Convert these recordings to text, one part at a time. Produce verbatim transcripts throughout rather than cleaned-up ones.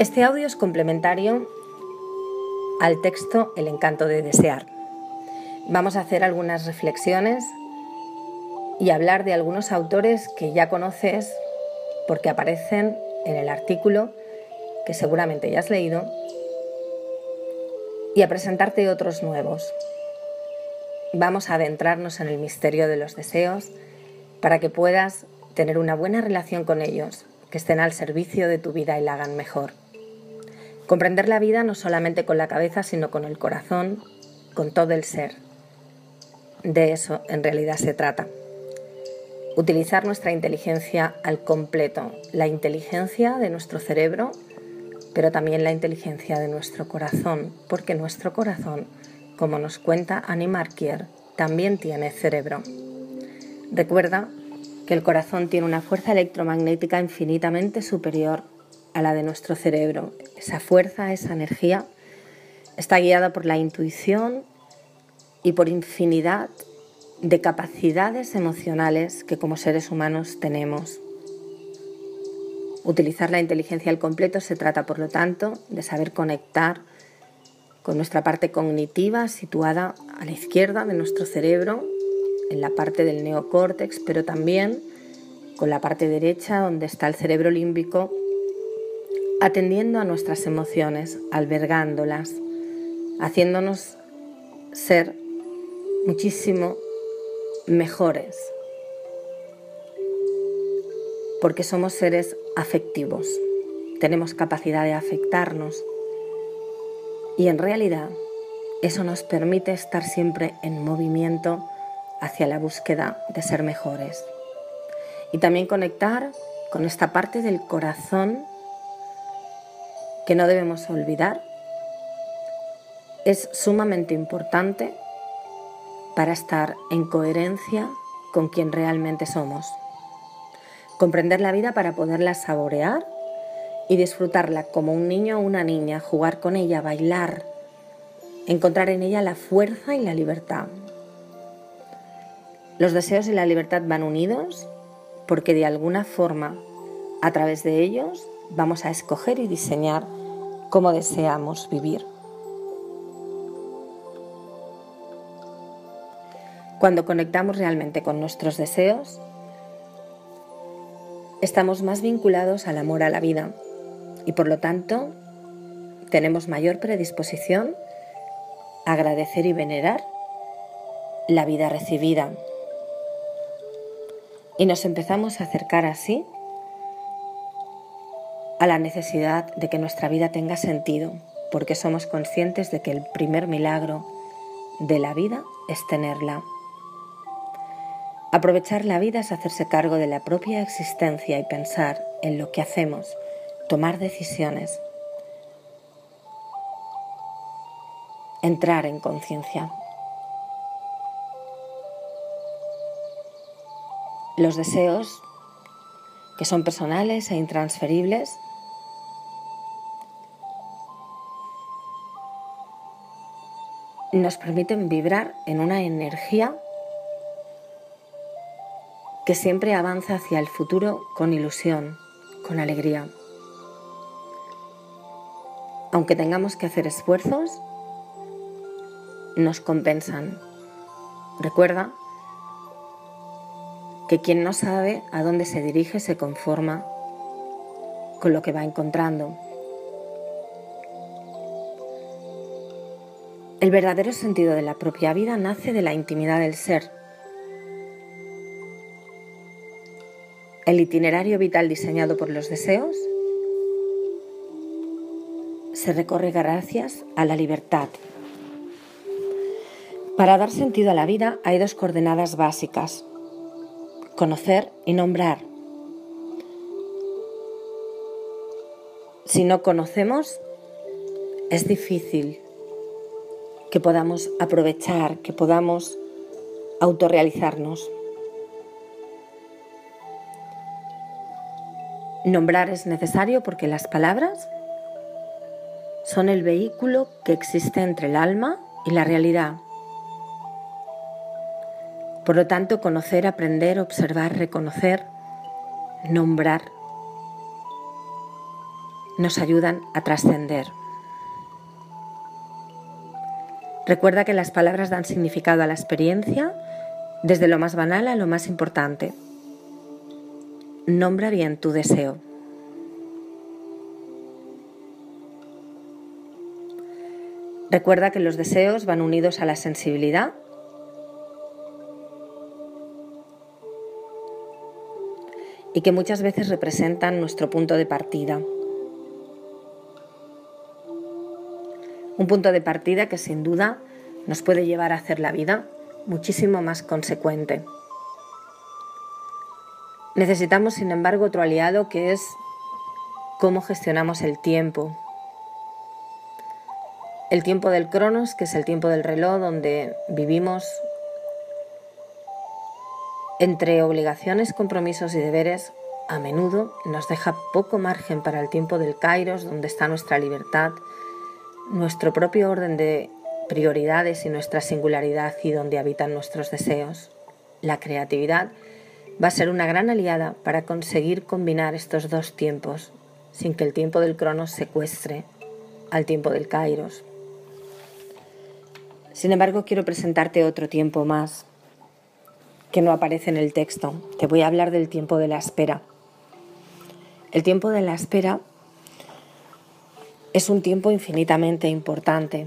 Este audio es complementario al texto El encanto de desear. Vamos a hacer algunas reflexiones y hablar de algunos autores que ya conoces porque aparecen en el artículo que seguramente ya has leído y a presentarte otros nuevos. Vamos a adentrarnos en el misterio de los deseos para que puedas tener una buena relación con ellos, que estén al servicio de tu vida y la hagan mejor. Comprender la vida no solamente con la cabeza, sino con el corazón, con todo el ser. De eso en realidad se trata. Utilizar nuestra inteligencia al completo, la inteligencia de nuestro cerebro, pero también la inteligencia de nuestro corazón, porque nuestro corazón, como nos cuenta Annie Marquier, también tiene cerebro. Recuerda que el corazón tiene una fuerza electromagnética infinitamente superior a la de nuestro cerebro. Esa fuerza, esa energía, está guiada por la intuición y por infinidad de capacidades emocionales que como seres humanos tenemos. Utilizar la inteligencia al completo se trata, por lo tanto, de saber conectar con nuestra parte cognitiva situada a la izquierda de nuestro cerebro, en la parte del neocórtex, pero también con la parte derecha donde está el cerebro límbico, atendiendo a nuestras emociones, albergándolas, haciéndonos ser muchísimo mejores, porque somos seres afectivos, tenemos capacidad de afectarnos y en realidad eso nos permite estar siempre en movimiento hacia la búsqueda de ser mejores. Y también conectar con esta parte del corazón que no debemos olvidar. Es sumamente importante para estar en coherencia con quien realmente somos. Comprender la vida para poderla saborear y disfrutarla como un niño o una niña, jugar con ella, bailar, encontrar en ella la fuerza y la libertad. Los deseos y la libertad van unidos porque de alguna forma, a través de ellos, vamos a escoger y diseñar cómo deseamos vivir. Cuando conectamos realmente con nuestros deseos, estamos más vinculados al amor a la vida y por lo tanto tenemos mayor predisposición a agradecer y venerar la vida recibida. Y nos empezamos a acercar así a la necesidad de que nuestra vida tenga sentido, porque somos conscientes de que el primer milagro de la vida es tenerla. Aprovechar la vida es hacerse cargo de la propia existencia y pensar en lo que hacemos, tomar decisiones, entrar en conciencia. Los deseos, que son personales e intransferibles, nos permiten vibrar en una energía que siempre avanza hacia el futuro con ilusión, con alegría. Aunque tengamos que hacer esfuerzos, nos compensan. Recuerda que quien no sabe a dónde se dirige se conforma con lo que va encontrando. El verdadero sentido de la propia vida nace de la intimidad del ser. El itinerario vital diseñado por los deseos se recorre gracias a la libertad. Para dar sentido a la vida hay dos coordenadas básicas: conocer y nombrar. Si no conocemos, es difícil que podamos aprovechar, que podamos autorrealizarnos. Nombrar es necesario porque las palabras son el vehículo que existe entre el alma y la realidad. Por lo tanto, conocer, aprender, observar, reconocer, nombrar nos ayudan a trascender. Recuerda que las palabras dan significado a la experiencia, desde lo más banal a lo más importante. Nombra bien tu deseo. Recuerda que los deseos van unidos a la sensibilidad y que muchas veces representan nuestro punto de partida. Un punto de partida que sin duda nos puede llevar a hacer la vida muchísimo más consecuente. Necesitamos, sin embargo, otro aliado que es cómo gestionamos el tiempo. El tiempo del Cronos, que es el tiempo del reloj donde vivimos entre obligaciones, compromisos y deberes, a menudo nos deja poco margen para el tiempo del Kairos, donde está nuestra libertad, nuestro propio orden de prioridades y nuestra singularidad y donde habitan nuestros deseos. La creatividad va a ser una gran aliada para conseguir combinar estos dos tiempos sin que el tiempo del Cronos secuestre al tiempo del Kairos. Sin embargo, quiero presentarte otro tiempo más que no aparece en el texto. Te voy a hablar del tiempo de la espera. El tiempo de la espera es un tiempo infinitamente importante.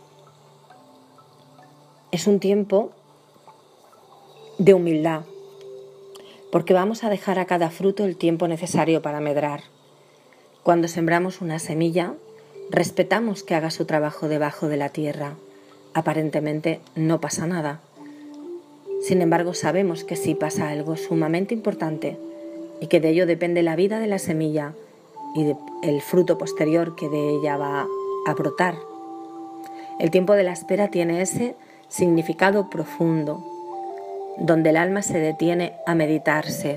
Es un tiempo de humildad, porque vamos a dejar a cada fruto el tiempo necesario para medrar. Cuando sembramos una semilla, respetamos que haga su trabajo debajo de la tierra. Aparentemente no pasa nada. Sin embargo, sabemos que sí pasa algo sumamente importante y que de ello depende la vida de la semilla y de el fruto posterior que de ella va a brotar. El tiempo de la espera tiene ese significado profundo, donde el alma se detiene a meditarse.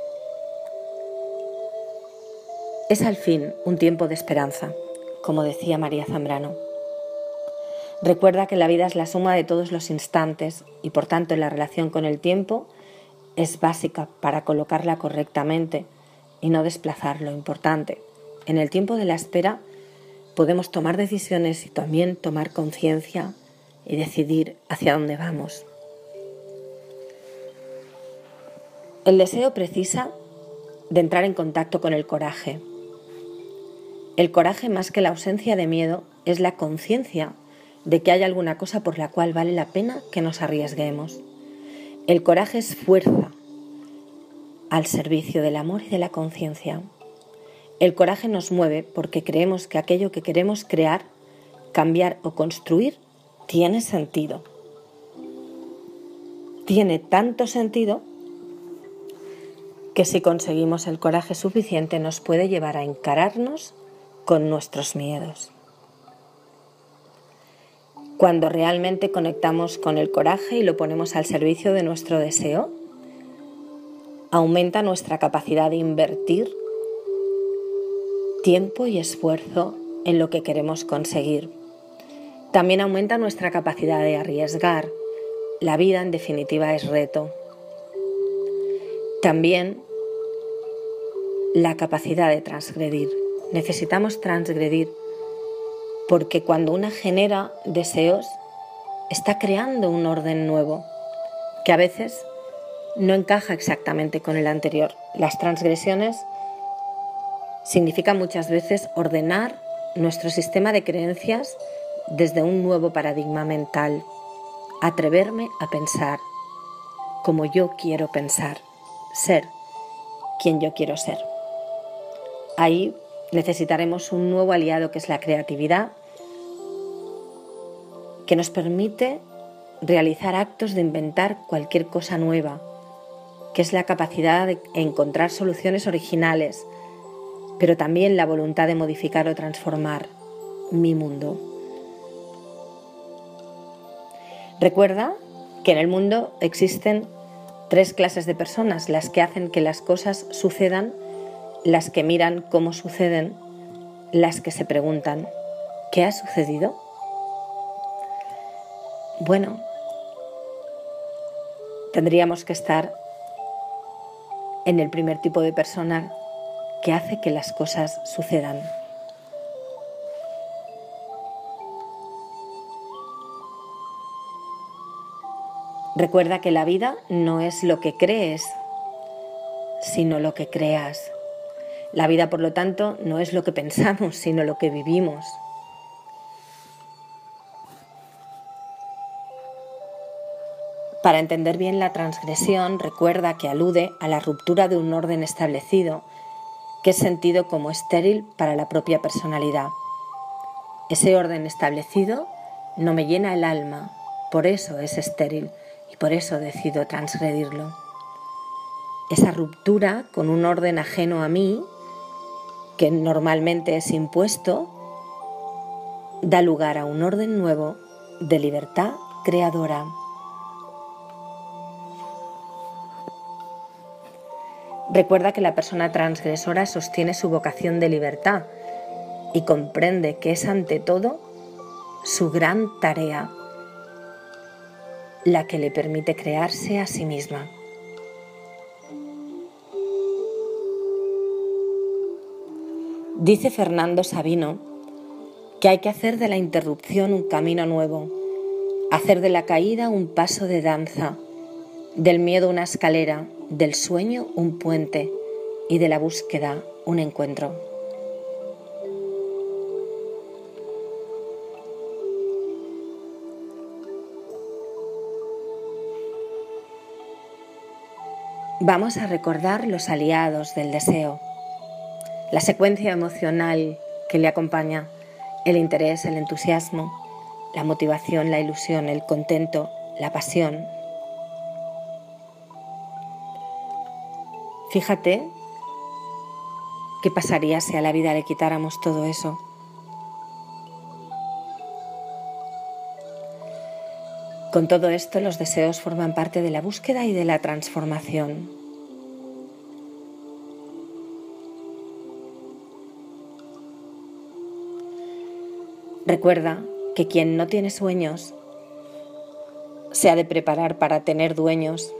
Es al fin un tiempo de esperanza, como decía María Zambrano. Recuerda que la vida es la suma de todos los instantes y por tanto la relación con el tiempo es básica para colocarla correctamente y no desplazar lo importante. En el tiempo de la espera podemos tomar decisiones y también tomar conciencia y decidir hacia dónde vamos. El deseo precisa de entrar en contacto con el coraje. El coraje, más que la ausencia de miedo, es la conciencia de que hay alguna cosa por la cual vale la pena que nos arriesguemos. El coraje es fuerza al servicio del amor y de la conciencia. El coraje nos mueve porque creemos que aquello que queremos crear, cambiar o construir tiene sentido. Tiene tanto sentido que si conseguimos el coraje suficiente nos puede llevar a encararnos con nuestros miedos. Cuando realmente conectamos con el coraje y lo ponemos al servicio de nuestro deseo, aumenta nuestra capacidad de invertir tiempo y esfuerzo en lo que queremos conseguir. También aumenta nuestra capacidad de arriesgar. La vida, en definitiva, es reto. También la capacidad de transgredir. Necesitamos transgredir porque cuando una genera deseos, está creando un orden nuevo que a veces no encaja exactamente con el anterior. Las transgresiones significan muchas veces ordenar nuestro sistema de creencias desde un nuevo paradigma mental. Atreverme a pensar como yo quiero pensar, ser quien yo quiero ser. Ahí necesitaremos un nuevo aliado que es la creatividad, que nos permite realizar actos de inventar cualquier cosa nueva, que es la capacidad de encontrar soluciones originales, pero también la voluntad de modificar o transformar mi mundo. Recuerda que en el mundo existen tres clases de personas: las que hacen que las cosas sucedan, las que miran cómo suceden, las que se preguntan ¿qué ha sucedido? Bueno, tendríamos que estar en el primer tipo de persona que hace que las cosas sucedan. Recuerda que la vida no es lo que crees, sino lo que creas. La vida, por lo tanto, no es lo que pensamos, sino lo que vivimos. Para entender bien la transgresión, recuerda que alude a la ruptura de un orden establecido, que es sentido como estéril para la propia personalidad. Ese orden establecido no me llena el alma, por eso es estéril y por eso decido transgredirlo. Esa ruptura con un orden ajeno a mí, que normalmente es impuesto, da lugar a un orden nuevo de libertad creadora. Recuerda que la persona transgresora sostiene su vocación de libertad y comprende que es ante todo su gran tarea la que le permite crearse a sí misma. Dice Fernando Sabino que hay que hacer de la interrupción un camino nuevo, hacer de la caída un paso de danza, del miedo una escalera, del sueño un puente y de la búsqueda un encuentro. Vamos a recordar los aliados del deseo, la secuencia emocional que le acompaña, el interés, el entusiasmo, la motivación, la ilusión, el contento, la pasión. Fíjate qué pasaría si a la vida le quitáramos todo eso. Con todo esto, los deseos forman parte de la búsqueda y de la transformación. Recuerda que quien no tiene sueños se ha de preparar para tener dueños.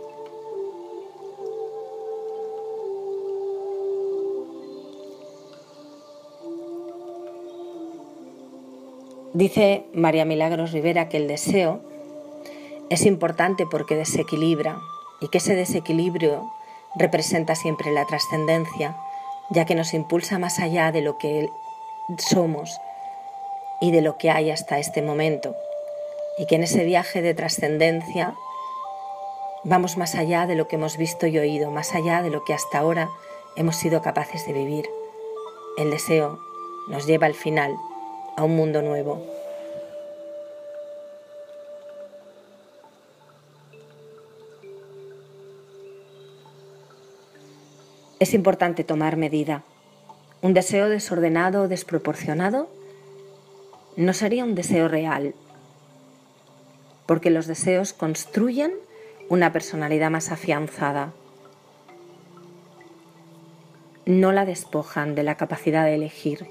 Dice María Milagros Rivera que el deseo es importante porque desequilibra y que ese desequilibrio representa siempre la trascendencia, ya que nos impulsa más allá de lo que somos y de lo que hay hasta este momento, y que en ese viaje de trascendencia vamos más allá de lo que hemos visto y oído, más allá de lo que hasta ahora hemos sido capaces de vivir. El deseo nos lleva al final a un mundo nuevo. Es importante tomar medida. Un deseo desordenado o desproporcionado no sería un deseo real, porque los deseos construyen una personalidad más afianzada. No la despojan de la capacidad de elegir.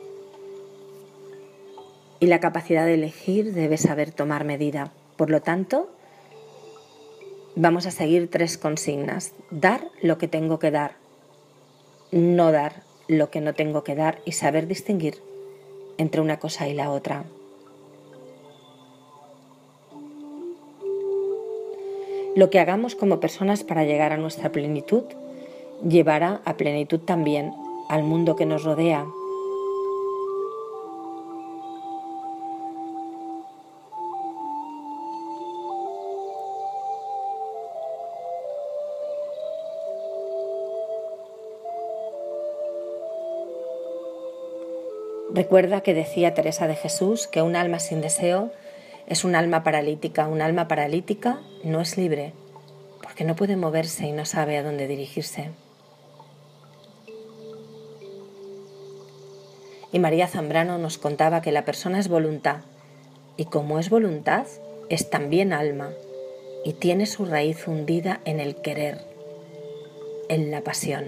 Y la capacidad de elegir debe saber tomar medida. Por lo tanto, vamos a seguir tres consignas. Dar lo que tengo que dar. No dar lo que no tengo que dar y saber distinguir entre una cosa y la otra. Lo que hagamos como personas para llegar a nuestra plenitud llevará a plenitud también al mundo que nos rodea. Recuerda que decía Teresa de Jesús que un alma sin deseo es un alma paralítica. Un alma paralítica no es libre, porque no puede moverse y no sabe a dónde dirigirse. Y María Zambrano nos contaba que la persona es voluntad, y como es voluntad, es también alma, y tiene su raíz hundida en el querer, en la pasión.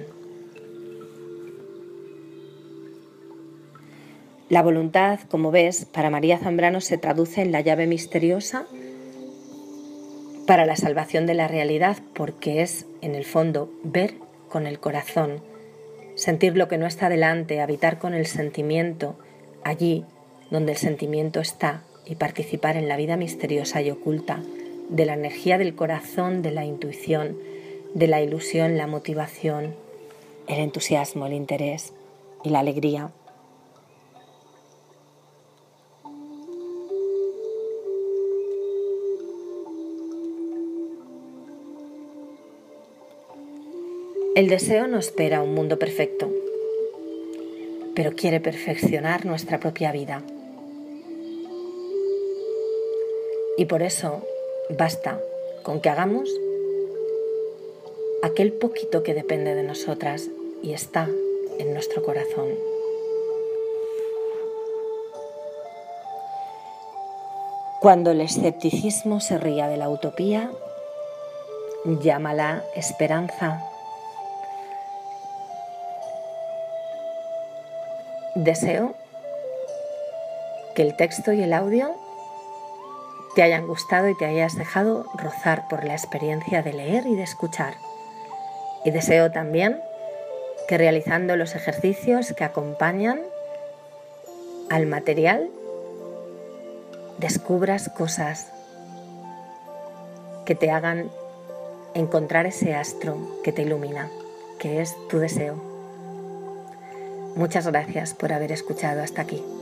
La voluntad, como ves, para María Zambrano se traduce en la llave misteriosa para la salvación de la realidad, porque es, en el fondo, ver con el corazón, sentir lo que no está delante, habitar con el sentimiento allí donde el sentimiento está y participar en la vida misteriosa y oculta de la energía del corazón, de la intuición, de la ilusión, la motivación, el entusiasmo, el interés y la alegría. El deseo no espera un mundo perfecto, pero quiere perfeccionar nuestra propia vida. Y por eso basta con que hagamos aquel poquito que depende de nosotras y está en nuestro corazón. Cuando el escepticismo se ría de la utopía, llámala esperanza. Deseo que el texto y el audio te hayan gustado y te hayas dejado rozar por la experiencia de leer y de escuchar. Y deseo también que realizando los ejercicios que acompañan al material descubras cosas que te hagan encontrar ese astro que te ilumina, que es tu deseo. Muchas gracias por haber escuchado hasta aquí.